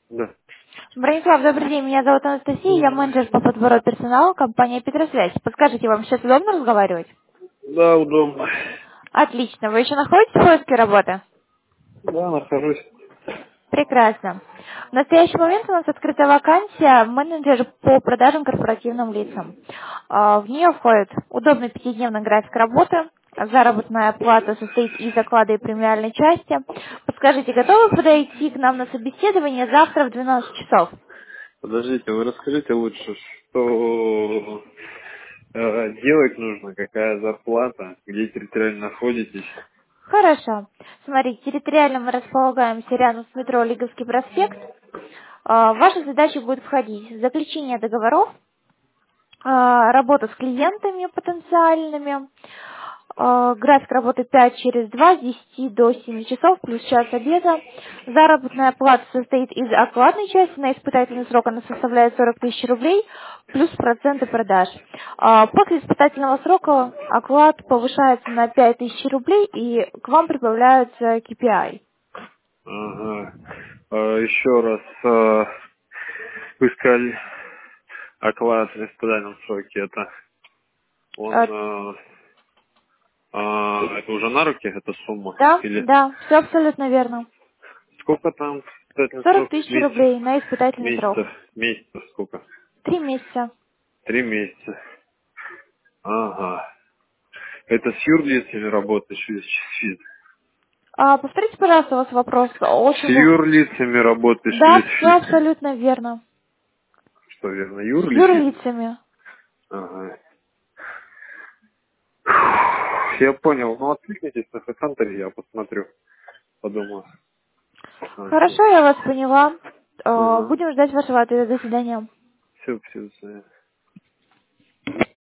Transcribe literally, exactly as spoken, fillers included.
Да. Бронислав, добрый день. Меня зовут Анастасия, я менеджер по подбору персонала компании Петросвязь. Подскажите, вам сейчас удобно разговаривать? Да, удобно. Отлично. Вы еще находитесь в поиске работы? Да, нахожусь. Прекрасно. В настоящий момент у нас открыта вакансия менеджер по продажам корпоративным лицам. А, В нее входит удобный пятидневный график работы, заработная плата состоит из оклада и премиальной части. Подскажите, готовы подойти к нам на собеседование завтра в двенадцать часов? Подождите, вы расскажите лучше, что э, делать нужно, какая зарплата, где территориально находитесь. Хорошо. Смотрите, территориально мы располагаемся рядом с метро Лиговский проспект. А, В ваши задачи будет входить заключение договоров, а, работа с клиентами потенциальными, а, график работы пять через два с десяти до семи часов плюс час обеда. Заработная плата состоит из окладной части, на испытательный срок она составляет сорок тысяч рублей, плюс проценты продаж. А, После испытательного срока оклад повышается на пять тысяч рублей и к вам прибавляются кей пи ай. Ага. Э, еще раз, э, вы сказали, оклад в испытательном сроке, это он, А, э, э, это уже на руки, эта сумма? Да, Или да, все абсолютно верно. сколько там испытательный сорок срок? тысяч Месяцев? рублей на испытательный срок. Месяцев? Месяцев сколько? Три месяца. Три месяца. Ага. Это с юрлицами работаешь или с физ? А, повторите, пожалуйста, у вас вопрос. С Очень был... юрлицами работаешь или Да, с все физ? абсолютно верно. Что верно, С юрлицами? юрлицами. Ага. Я понял. Ну, откликнитесь на HeadHunter, я посмотрю, подумаю. Окей. Хорошо, я вас поняла. А, Ага. Будем ждать вашего ответа. До свидания. Все, все,